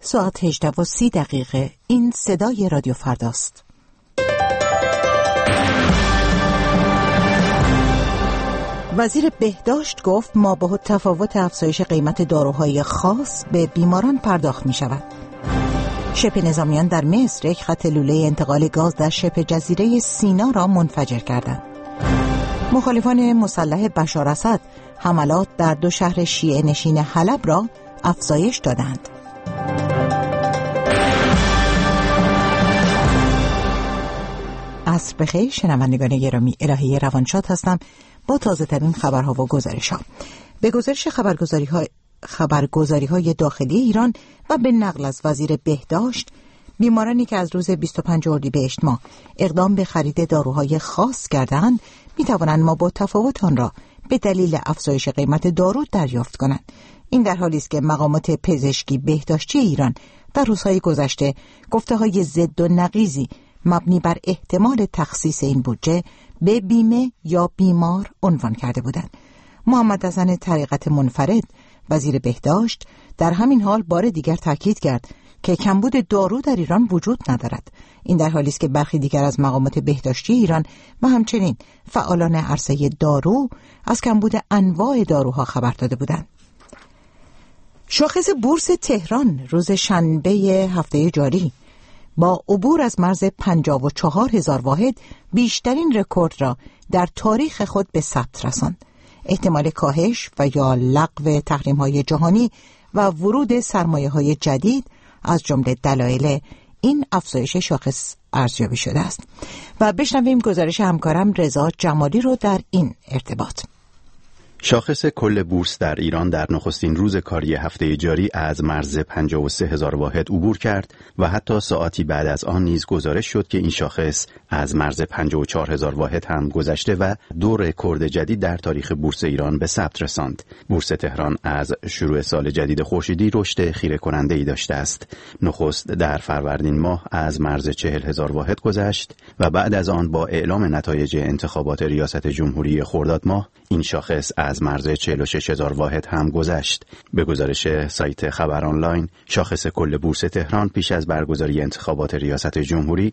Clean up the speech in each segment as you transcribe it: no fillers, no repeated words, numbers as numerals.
ساعت 18:30. این صدای رادیو فرداست. وزیر بهداشت گفت ما با تفاوت افزایش قیمت داروهای خاص به بیماران پرداخت می شود. شبه نظامیان در مصر یک خط لوله انتقال گاز در شبه جزیره سینا را منفجر کردند. مخالفان مسلح بشار اسد حملات در 2 شهر شیعه نشین حلب را افزایش دادند. عصر بخیر شنوندگان گرامی، الهی روانشاد هستم با تازه ترین خبرها و گزارش ها. به گزارش خبرگزاری های داخلی ایران و به نقل از وزیر بهداشت، بیمارانی که از روز 25 اردیبهشت ماه اقدام به خرید داروهای خاص کردند می توانند ما با تفاوت آن را به دلیل افزایش قیمت دارو دریافت کنند. این در حالی است که مقامات پزشکی بهداشتی ایران در روزهای گذشته گفته‌های ضد و نقیضی مبنی بر احتمال تخصیص این بودجه به بیمه یا بیمار عنوان کرده بودند. محمد حسن طریقت منفرد وزیر بهداشت در همین حال بار دیگر تاکید کرد که کمبود دارو در ایران وجود ندارد. این در حالی است که برخی دیگر از مقامات بهداشتی ایران و همچنین فعالان عرصه دارو از کمبود انواع داروها خبر داده بودند. شاخص بورس تهران روز شنبه هفته جاری با عبور از مرز 54,000 واحد بیشترین رکورد را در تاریخ خود به ثبت رساند. احتمال کاهش و یا لغو تحریم‌های جهانی و ورود سرمایه‌های جدید از جمله دلایل این افزایش شاخص ارزیابی شده است. و بشنویم گزارش همکارم رضا جمالی رو در این ارتباط. شاخص کل بورس در ایران در نخستین روز کاری هفته جاری از مرز 53,000 واحد عبور کرد و حتی ساعتی بعد از آن نیز گزارش شد که این شاخص از مرز 54,000 واحد هم گذشته و 2 رکورد جدید در تاریخ بورس ایران به ثبت رساند. بورس تهران از شروع سال جدید خورشیدی رشد خیره کننده‌ای داشته است. نخست در فروردین ماه از مرز 40,000 واحد گذشت و بعد از آن با اعلام نتایج انتخابات ریاست جمهوری خرداد ماه این شاخص از مرز 46,000 واحد هم گذشت. به گزارش سایت خبر آنلاین، شاخص کل بورس تهران پیش از برگزاری انتخابات ریاست جمهوری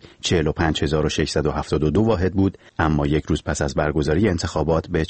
45,672 واحد بود، اما یک روز پس از برگزاری انتخابات به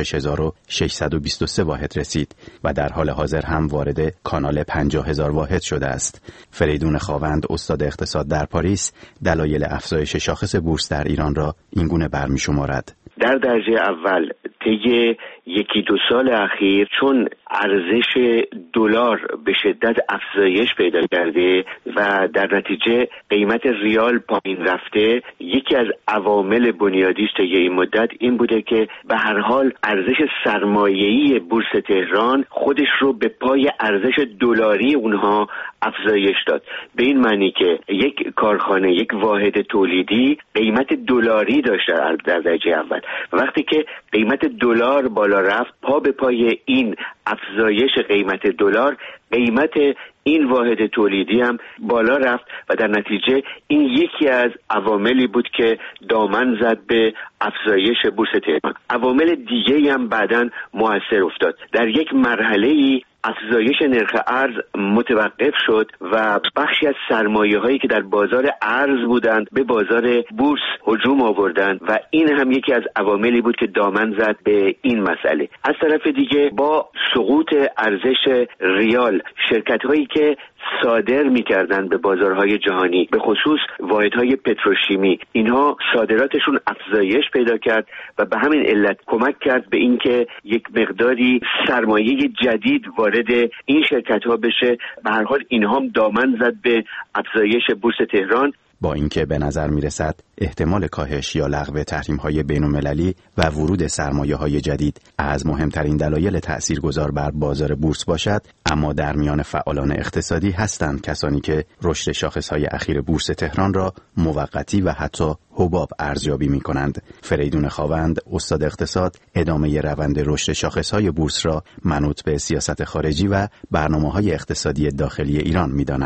46,623 واحد رسید و در حال حاضر هم وارد کانال 50,000 واحد شده است. فریدون خاوند، استاد اقتصاد در پاریس، دلایل افزایش شاخص بورس در ایران را اینگونه برمی‌شمارد. در درجه اول طی 1-2 سال اخیر چون ارزش دلار به شدت افزایش پیدا کرده و در نتیجه قیمت ریال پایین رفته، یکی از عوامل بنیادی است طی این مدت این بوده که به هر حال ارزش سرمایه‌ای بورس تهران خودش رو به پای ارزش دلاری اونها افزایش داد. به این معنی که یک کارخانه، یک واحد تولیدی قیمت دلاری داشته در درجه اول. وقتی که قیمت دلار بالا رفت، پا به پای این افزایش قیمت دلار، قیمت این واحد تولیدی هم بالا رفت و در نتیجه این یکی از عواملی بود که دامن زد به افزایش بورس تهران. عوامل دیگه هم بعداً مؤثر افتاد. در یک مرحله‌ای افزایش نرخ ارز متوقف شد و بخشی از سرمایه‌هایی که در بازار ارز بودند به بازار بورس هجوم آوردند و این هم یکی از عواملی بود که دامن زد به این مسئله. از طرف دیگه با سقوط ارزش ریال، شرکت‌هایی که صادر می‌کردند به بازارهای جهانی، به خصوص واحدهای پتروشیمی، اینها صادراتشون افزایش پیدا کرد و به همین علت کمک کرد به اینکه یک مقداری سرمایه جدید وارد این شرکت‌ها بشه. به هر حال اینها هم دامن زد به افزایش بورس تهران. با اینکه به نظر میرسد احتمال کاهش یا لغو تحریم‌های بین‌المللی و ورود سرمایه‌های جدید از مهمترین دلایل تأثیرگذار بر بازار بورس باشد، اما در میان فعالان اقتصادی هستند کسانی که رشد شاخص‌های اخیر بورس تهران را موقتی و حتی حباب ارزیابی می‌کنند. فریدون خاوند، استاد اقتصاد، ادامه روند رشد شاخص‌های بورس را منوط به سیاست خارجی و برنامه‌های اقتصادی داخلی ایران می‌داند.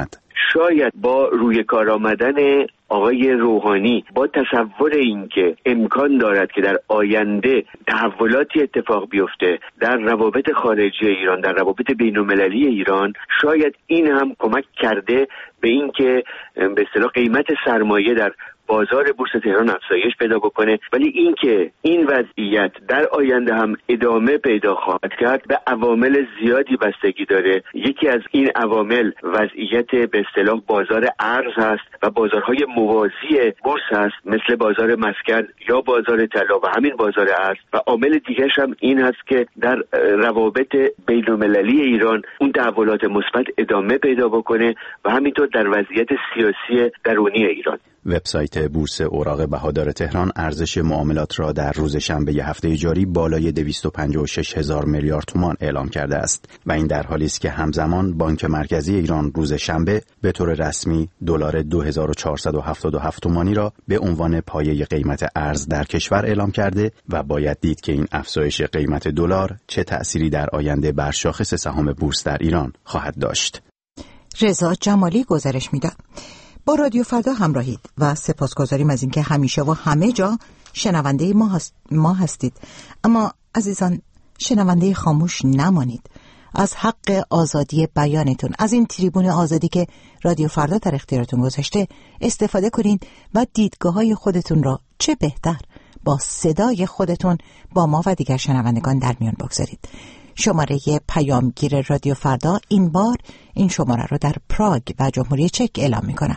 شاید با روی کار آمدن آقای روحانی، با تصور اینکه امکان دارد که در آینده تحولاتی اتفاق بیفته در روابط خارجی ایران، در روابط بین‌المللی ایران، شاید این هم کمک کرده به اینکه به اصطلاح قیمت سرمایه در بازار بورس تهران افزایش پیدا بکنه. ولی اینکه این وضعیت در آینده هم ادامه پیدا خواهد کرد به عوامل زیادی بستگی داره. یکی از این عوامل وضعیت به اصطلاح بازار ارز هست و بازارهای موازی بورس هست، مثل بازار مسکن یا بازار طلا و همین بازار ارز. و عامل دیگرش هم این هست که در روابط بین‌المللی ایران اون تحولات مثبت ادامه پیدا بکنه و همینطور در وضعیت سیاسی درونی ایران. وبسایت بورس اوراق بهادار تهران ارزش معاملات را در روز شنبه هفته جاری بالای 256,000 میلیارد تومان اعلام کرده است و این در حالی است که همزمان بانک مرکزی ایران روز شنبه به طور رسمی دلار 2477 تومانی را به عنوان پایه قیمت ارز در کشور اعلام کرده و باید دید که این افزایش قیمت دلار چه تأثیری در آینده بر شاخص سهام بورس در ایران خواهد داشت. رضا جمالی گزارش میداد. با رادیو فردا همراهید و سپاسگزاریم از اینکه همیشه و همه جا شنونده ما هستید. اما عزیزان، شنونده خاموش نمانید. از حق آزادی بیانتون، از این تریبون آزادی که رادیو فردا در اختیارتون گذاشته استفاده کنید و دیدگاه‌های خودتون را چه بهتر با صدای خودتون با ما و دیگر شنوندگان در میان بگذارید. شماره پیامگیر رادیو فردا این بار این شماره رو در پراگ و جمهوری چک اعلام میکنم.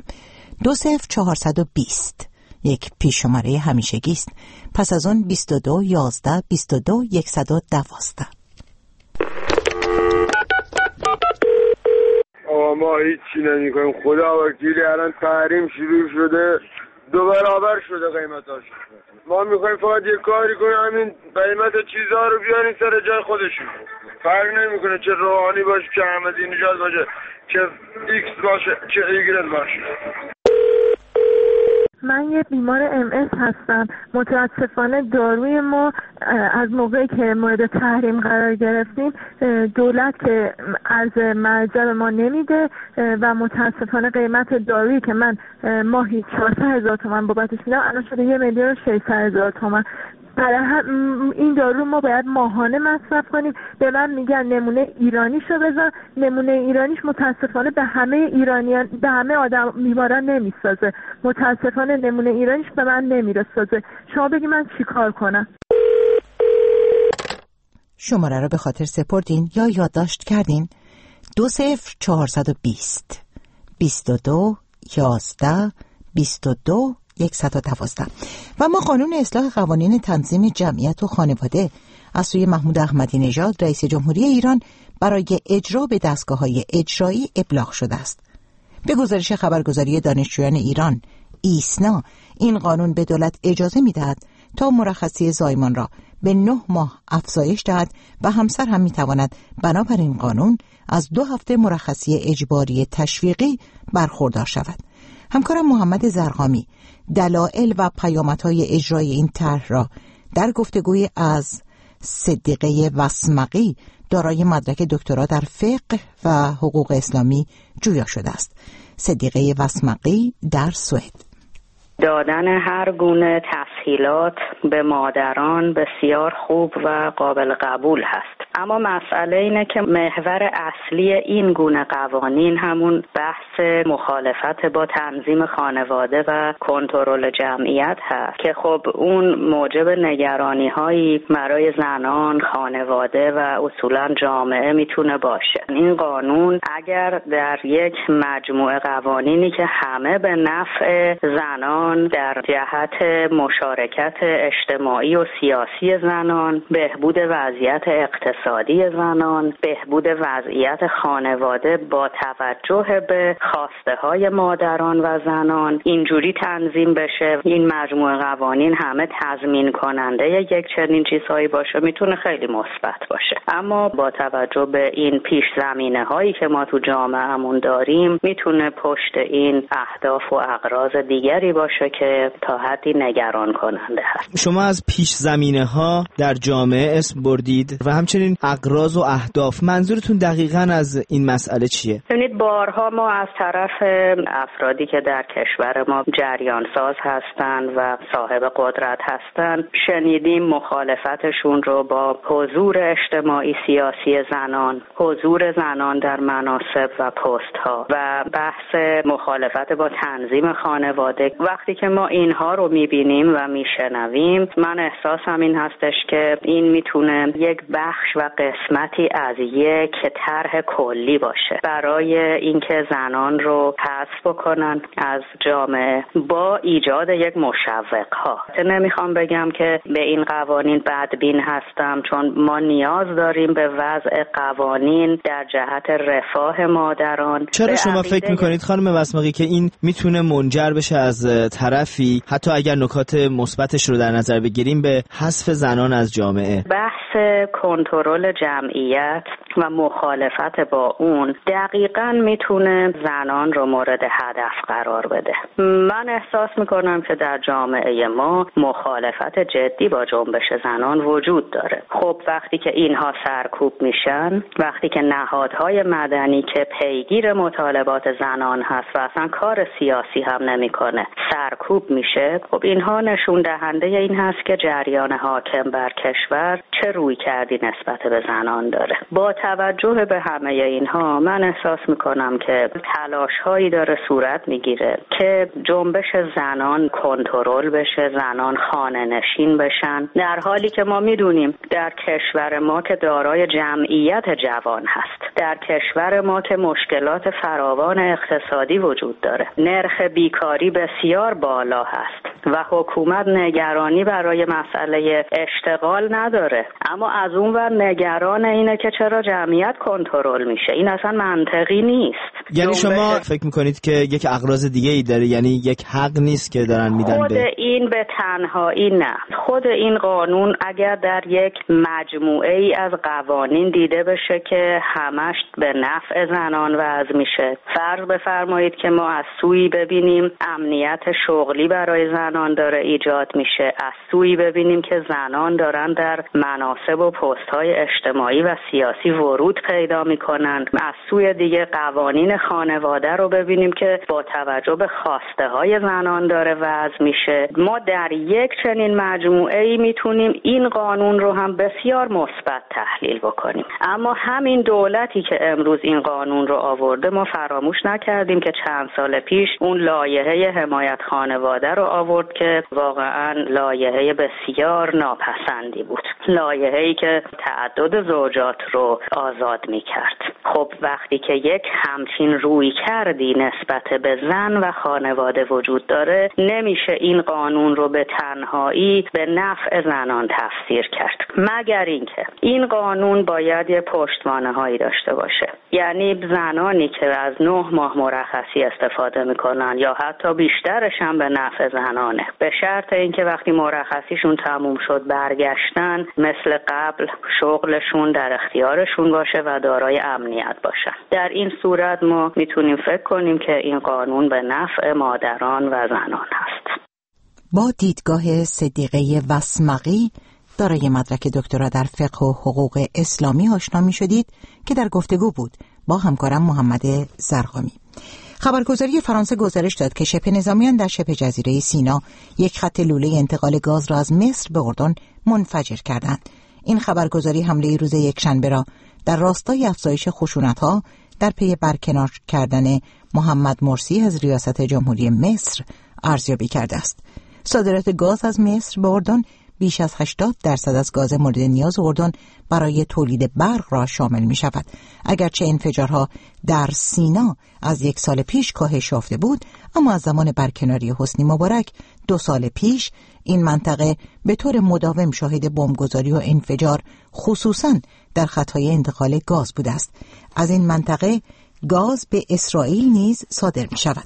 20420 یک پیش شماره همیشگی است. پس از اون 22 11 22 112. ما هیچی نمی کنیم. خدا وکیلی الان تحریم شروع شده، 2 برابر شده قیمتاش. ما میخوایم فقط یه کاری کنیم همین قیمت چیزها رو بیاریم سر جای خودشون. فرق نمیکنه چه روحانی باشه، چه احمدی نژاد باشه، چه ایکس باشه، چه ایگرت باشه. من یه بیمار MS هستم. متاسفانه داروی ما از موقعی که مورد تحریم قرار گرفتیم دولت که از مرجع به ما نمیده و متاسفانه قیمت دارویی که من ماهی 400,000 تومان بابتش میدم الان شده 1,600,000 تومان. برای این دارو ما باید ماهانه مصرف کنیم. به من میگن نمونه ایرانیشو بزن. نمونه ایرانیش متاسفانه به همه ایرانیان، به همه آدم بیماران نمیسازه. متاسفانه نمونه ایرانیش به من نمیرسازه. شما بگی من چی کار کنم؟ شماره رو به خاطر سپردین یا یادداشت کردین؟ 20420 22 11 22 112. و ما قانون اصلاح قوانین تنظیم جمعیت و خانواده از سوی محمود احمدی نژاد رئیس جمهوری ایران برای اجرا به دستگاه‌های اجرایی ابلاغ شده است. به گزارش خبرگزاری دانشجویان ایران ایسنا، این قانون به دولت اجازه می‌دهد تا مرخصی زایمان را به 9 ماه افزایش دهد و همسر هم می‌تواند بنابراین قانون از 2 هفته مرخصی اجباری تشویقی برخوردار شود. همکارم محمد زرقامی دلایل و پیامدهای اجرای این طرح را در گفتگوی از صدیقه وسمقی دارای مدرک دکترا در فقه و حقوق اسلامی جویا شده است. صدیقه وسمقی در سوئد: دادن هر گونه تسهیلات به مادران بسیار خوب و قابل قبول هست، اما مسئله اینه که محور اصلی این گونه قوانین همون بحث مخالفت با تنظیم خانواده و کنترل جمعیت هست که خب اون موجب نگرانی هایی برای زنان، خانواده و اصولا جامعه میتونه باشه. این قانون اگر در یک مجموعه قوانینی که همه به نفع زنان در جهت مشارکت اجتماعی و سیاسی زنان، بهبود وضعیت اقتصادی زنان، بهبود وضعیت خانواده با توجه به خواسته های مادران و زنان اینجوری تنظیم بشه، این مجموعه قوانین همه تضمین کننده یک چنین چیزهایی باشه، میتونه خیلی مثبت باشه. اما با توجه به این پیش زمینه هایی که ما تو جامعهمون داریم، میتونه پشت این اهداف و اغراض دیگری باشه باشه که تا حدی نگران کننده هست. شما از پیش زمینه ها در جامعه اسم بردید و همچنین اغراض و اهداف. منظورتون دقیقاً از این مسئله چیه؟ ببینید بارها ما از طرف افرادی که در کشور ما جریان ساز هستند و صاحب قدرت هستند شنیدیم مخالفتشون رو با حضور اجتماعی سیاسی زنان، حضور زنان در مناصب و پست ها و بحث مخالفت با تنظیم خانواده. وقتی که ما اینها رو میبینیم و میشنویم من احساسم این هستش که این میتونه یک بخش و قسمتی از یک طرح کلی باشه برای اینکه زنان رو حذف بکنن از جامعه با ایجاد یک مشوق ها. نمیخوام بگم که به این قوانین بدبین هستم، چون ما نیاز داریم به وضع قوانین در جهت رفاه مادران. چرا شما فکر میکنید خانم وسماقی که این میتونه منجر بشه از طرفی، حتی اگر نکات مثبتش رو در نظر بگیریم، به حذف زنان از جامعه؟ بحث کنترل جمعیت و مخالفت با اون دقیقاً میتونه زنان رو مورد هدف قرار بده. من احساس میکنم که در جامعه ما مخالفت جدی با جنبش زنان وجود داره. خب وقتی که اینها سرکوب میشن، وقتی که نهادهای مدنی که پیگیر مطالبات زنان هست و اصلا کار سیاسی هم نمیکنه سرکوب میشه، خب اینها نشون دهنده این هست که جریان حاکم بر کشور چه روی کردی نسبت به زنان داره. با توجه به همه اینها من احساس میکنم که تلاش هایی داره صورت میگیره که جنبش زنان کنترل بشه، زنان خانه نشین بشن، در حالی که ما میدونیم در کشور ما که دارای جمعیت جوان هست، در کشور ما که مشکلات فراوان اقتصادی وجود داره، نرخ بیکاری بسیار بالا هست و حکومت نگرانی برای مسئله اشتغال نداره، اما از اون ور نگران اینه که چرا جمعیت کنترل میشه. این اصلا منطقی نیست. یعنی شما فکر میکنید که یک اغراض دیگه ای داره، یعنی یک حق نیست که دارن میدن خود این به تنهایی نه. خود این قانون اگر در یک مجموعه ای از قوانین دیده بشه که همش به نفع زنان وضع میشه، فرض بفرمایید که ما از سوی ببینیم امنیت شغلی برای زنان داره ایجاد میشه، از سوی ببینیم که زنان دارن در مناصب و پست‌های اجتماعی و سیاسی ورود پیدا میکنن، از سوی دیگه قوانین خانواده رو ببینیم که با توجه به خواسته های زنان داره وضع میشه. ما در یک چنین مجموعه‌ای میتونیم این قانون رو هم بسیار مثبت تحلیل بکنیم. اما همین دولتی که امروز این قانون رو آورده، ما فراموش نکردیم که چند سال پیش اون لایحه حمایت خانواده رو آورد که واقعا لایحه بسیار ناپسندی بود، لایحه‌ای که تعدد زوجات رو آزاد میکرد. خب وقتی که یک همچین روی کردی نسبت به زن و خانواده وجود داره، نمیشه این قانون رو به تنهایی به نفع زنان تفسیر کرد، مگر اینکه این قانون باید یه پشتوانه هایی داشته باشه. یعنی زنانی که از 9 ماه مرخصی استفاده میکنن یا حتی بیشترش هم به نفع زنانه، به شرط اینکه وقتی مرخصیشون تموم شد برگشتن مثل قبل شغلشون در اختیارشون باشه و دارای امنیت باشن. در این صورت ما میتونیم فکر کنیم که این قانون به نفع مادران و زنان هست. با دیدگاه صدیقه وسماقی دارای مدرک دکترا در فقه و حقوق اسلامی آشنا می شدید که در گفتگو بود با همکارم محمد زرقامی. خبرگزاری فرانسه گزارش داد که شبه نظامیان در شبه جزیره سینا یک خط لوله انتقال گاز را از مصر به اردن منفجر کردند. این خبرگزاری حمله روز یکشنبه را در راستای افزایش خشونت‌ها در پی برکنار کردن محمد مرسی از ریاست جمهوری مصر ارزیابی کرده است. صادرات گاز از مصر به اردن بیش از 80% از گاز مورد نیاز اردن برای تولید برق را شامل می شود. اگرچه انفجارها در سینا از 1 سال پیش کاهش یافته بود، اما از زمان برکناری حسنی مبارک 2 سال پیش این منطقه به طور مداوم شاهد بمبگذاری و انفجار خصوصاً در خطهای انتقال گاز بوده است. از این منطقه گاز به اسرائیل نیز صادر می شود.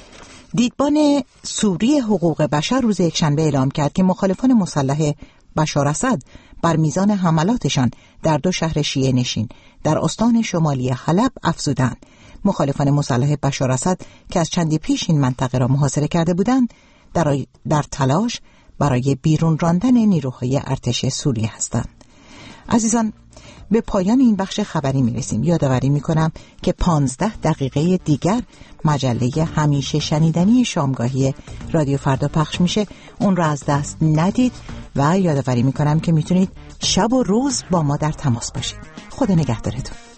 دیدبان سوری حقوق بشر روز یکشنبه اعلام کرد که مخالفان مسلح بشار اسد بر میزان حملاتشان در 2 شهر شیعه نشین در استان شمالی حلب افزودند. مخالفان مسلح بشار اسد که از چندی پیش این منطقه را محاصره کرده بودند، در تلاش برای بیرون راندن نیروهای ارتش سوریه هستند. عزیزان، به پایان این بخش خبری میرسیم. یادآوری میکنم که 15 دقیقه دیگر مجله همیشه شنیدنی شامگاهی رادیو فردا پخش میشه. اون رو از دست ندید و یادآوری میکنم که میتونید شب و روز با ما در تماس باشید. خدا نگهدارتون.